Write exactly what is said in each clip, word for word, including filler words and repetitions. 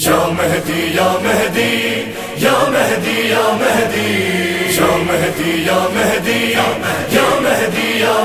یا مہدی یا مہدی یا مہدی یا مہدی یا مہدی یا مہدی یا مہدی یا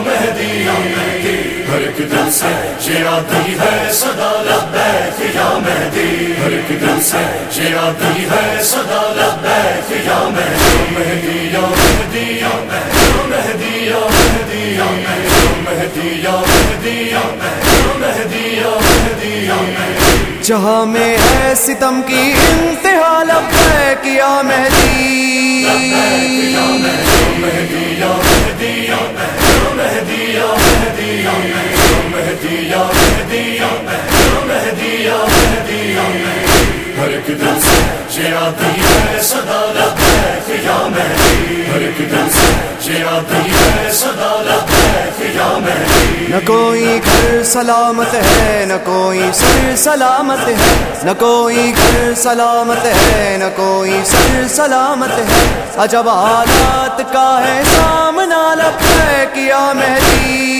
مہدی ہر ایک دل سے یہ آتی ہے صدا لبیک یا مہدی ہر ایک دل سے یہ آتی ہے صدا لبیک یا مہدی یا مہدی یا مہدی یا مہدی یا مہدی یا مہدی یا مہدی یا مہدی یا مہدی جہاں میں ہے ستم کی انتہا لبیک یا مہدی یا مہدی یا مہدی یا مہدی یا مہدی یا مہدی یا مہدی یا مہدی یا مہدی یا ہر ایک دل سے یہ آتی ہے صدا لبیک یا مہدی ہر ایک دل سے یہ آتی ہے صدا لبیک یا مہدی نہ کوئی گھر سلامت ہے نہ کوئی سر سلامت ہے نہ کوئی گھر سلامت ہے نہ کوئی سر سلامت ہے عجب حالات کا ہے سامنا لبیک یا مہدی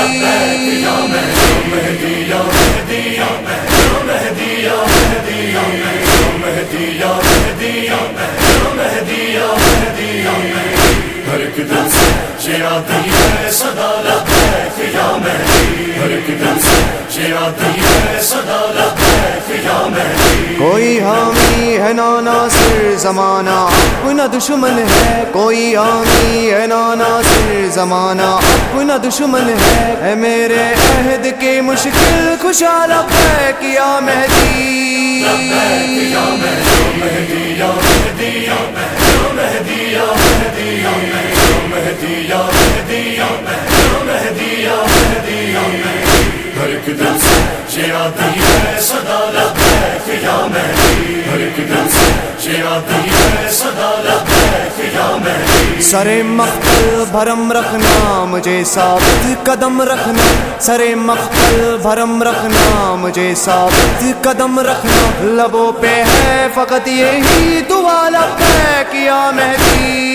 یا مہدی یا مہدی یا مہدی یا مہدی یا مہدی یا مہدی یا مہدی یا مہدی یا ہر ایک دل سے یہ آتی ہے صدا لبیک یا مہدی ہر ایک دل سے یہ آتی ہے صدا لبیک یا مہدی کوئی حامی ہے نا ناصر زمانہ اپنا دشمن ہے کوئی حامی ہے نا ناصر زمانہ اپنا دشمن ہے اے میرے عہد کے مشکل کشا لبیک یا مہدی یا مہدی یا مہدی یا مہدی یا مہدی یا مہدی یا مہدی یا مہدی یا مہدی یا ہر ایک دل سے یہ آتی ہے صدا لبیک یا مہدی ہر ایک دل سے یہ آتی ہے صدا لبیک یا مہدی سر مقتل بھرم رکھنا مجھے ثابت قدم رکھنا سر مقتل بھرم رکھنا مجھے ثابت قدم رکھنا لبوں پہ ہے فقط یہی دعا لبیک یا مہدی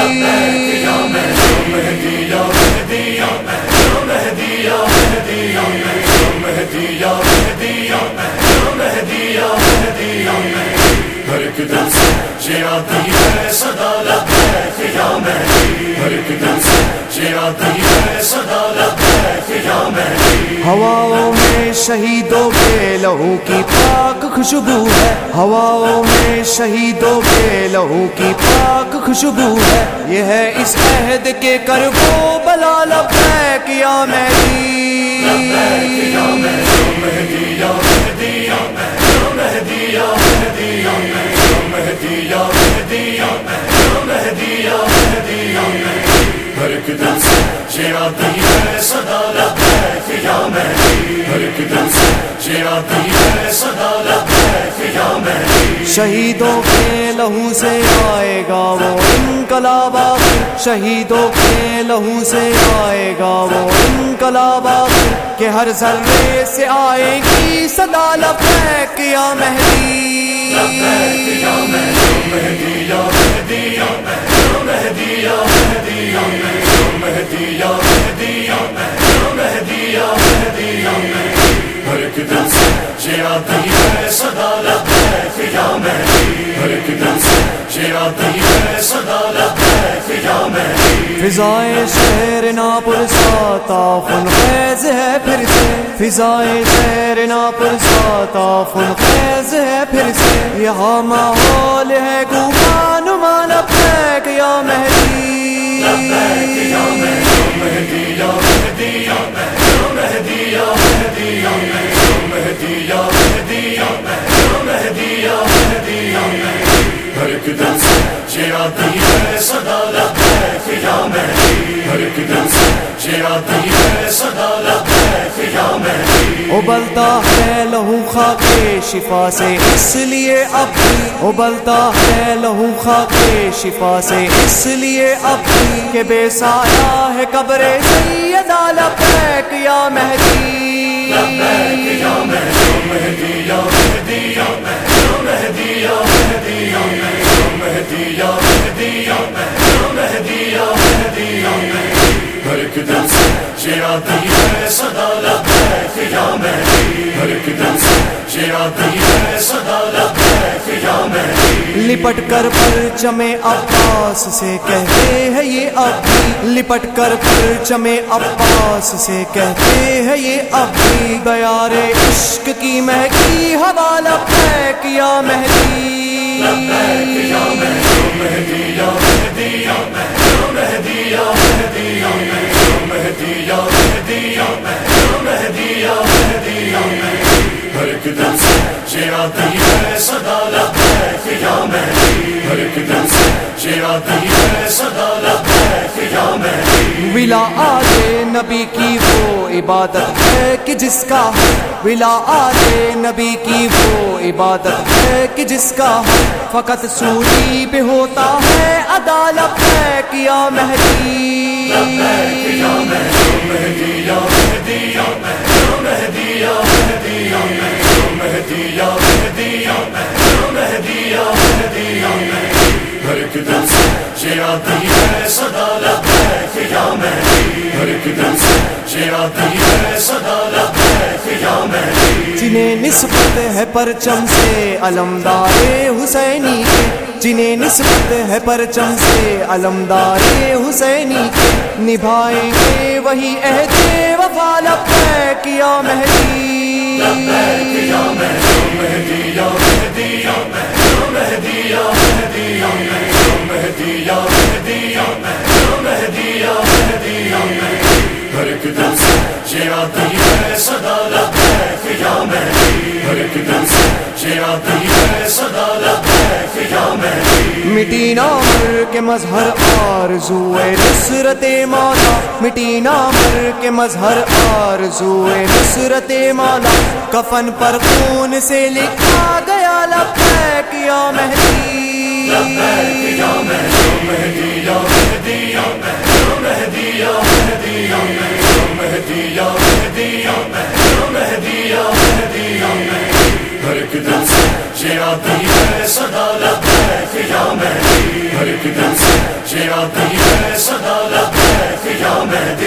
یا مہدی یا مہدی یا مہدی یا مہدی یا مہدی یا مہدی یا مہدی یا مہدی یا ہر ایک دل سے یہ آتی ہے صدا لبیک یا مہدی ہر ایک دل سے یہ آتی ہے صدا لبیک یا مہدی ہواؤں میں شہیدوں کے لہو کی پاک خوشبو ہے ہواؤں میں شہیدوں کے لہو کی پاک خوشبو ہے یہ ہے اس عہد کے کربو بلا لبیک یا مہدی یا مہدی یا مہدی یا مہدی یا مہدی یا مہدی یا مہدی یا مہدی یا مہدی یا ہر ایک دل سے یہ آتی ہے صدا لبیک یا مہدی ہر ایک دل سے یہ آتی ہے صدا لبیک یا مہدی شہیدوں کے لہو سے آئے گا وہ انقلاب شہیدوں کے لہو سے آئے گا وہ انقلاب کہ ہر ذرے سے آئے گی صدا لبیک یا مہدی یا مہدی یا مہدی یا مہدی یا مہدی یا مہدی یا مہدی یا مہدی یا مہدی یا ہر ایک دل سے یہ آتی ہے صدا لبیک یا مہدی ہر ایک دل سے یہ آتی ہے صدا لبیک یا مہدی فضائے شہر ناپور ساتا خون خیز ہے پھر سے فضائے شہر ناپور ساتا خون خیز ہے پھر سے یہاں ماحول ہے گوبانما لبیک یا مہدی یا مہدی یا مہدی یا مہدی یا مہدی یا مہدی یا مہدی یا مہدی یا مہدی یا ہر ایک دل سے یہ آتی ہے صدا لبیک یا مہدی ہر ایک دل سے یہ آتی ہے صدا لبیک یا مہدی ابلتا ہے لہو خاک شفا سے اس لیے اب بھی ابلتا ہے لہو خاک شفا سے اس لیے اب بھی کہ بے سایہ ہے قبر سیدہ لبیک یا مہدی یا مہدی یا مہدی یا مہدی یا مہدی یا مہدی یا مہدی یا مہدی یا مہدی یا ہر ایک دل سے یہ آتی ہے صدا لبیک یا مہدی ہر ایک دل سے یہ آتی ہے صدا لبیک یا مہدی، لپٹ کر پرچم عباس سے کہتے ہیں یہ اب بھی، لپٹ کر پرچم عباس سے کہتے ہیں یہ اب بھی، دیار عشق کی مہکی ہوا لبیک یا مہدی، لبیک یا مہدی یا مہدی یا مہدی یا مہدی یا مہدی یا مہدی یا مہدی یا مہدی یا مہدی، ہر ایک دل سے یہ آتی ہے صدا لبیک یا مہدی، ہر ایک دل سے یہ آتی ہے صدا لبیک یا مہدی، ولا آلے نبی کی وہ عبادت ہے کہ جس کا ولا آلے نبی کی وہ عبادت ہے کہ جس کا فقط سوری پہ ہوتا ہے ادا لبیک یا مہدی، لبیک یا مہدی یا مہدی یا مہدی یا مہدی یا مہدی یا مہدی یا مہدی یا مہدی یا مہدی، ہر ایک دل سے یہ آتی ہے صدا لبیک یا مہدی، ہر ایک دل سے یہ آتی ہے صدا لبیک یا مہدی، جنہیں نسبت ہے پرچم سے علمدار حسینی کے، جنہیں نسبت ہے پرچم سے علمدار حسینی کے، نبھائیں گے وہی عہد وفا لبیک یا مہدی، لبیک یا مہدی یا مہدی یا مہدی یا مہدی یا مہدی یا مہدی یا مہدی یا مہدی یا مہدی، ہر ایک دل سے یہ آتی ہے صدا لبیک یا مہدی، ہر ایک دل سے یہ آتی ہے صدا لبیک یا مہدی، مٹی نہ مر کے مظہر آرزوئے نصرت مولا، مٹی نہ مر کے مظہر آرزوئے نصرت مولا، کفن پر خون سے لکھا گیا لبیک یا مہدی، لبیک یا مہدی یا مہدی یا مہدی یا مہدی یا مہدی یا مہدی یا مہدی یا مہدی یا مہدی، ہر ایک دل سے یہ آتی ہے صدا لبیک یا مہدی، ہر ایک دل سے یہ آتی ہے صدا لبیک یا مہدی۔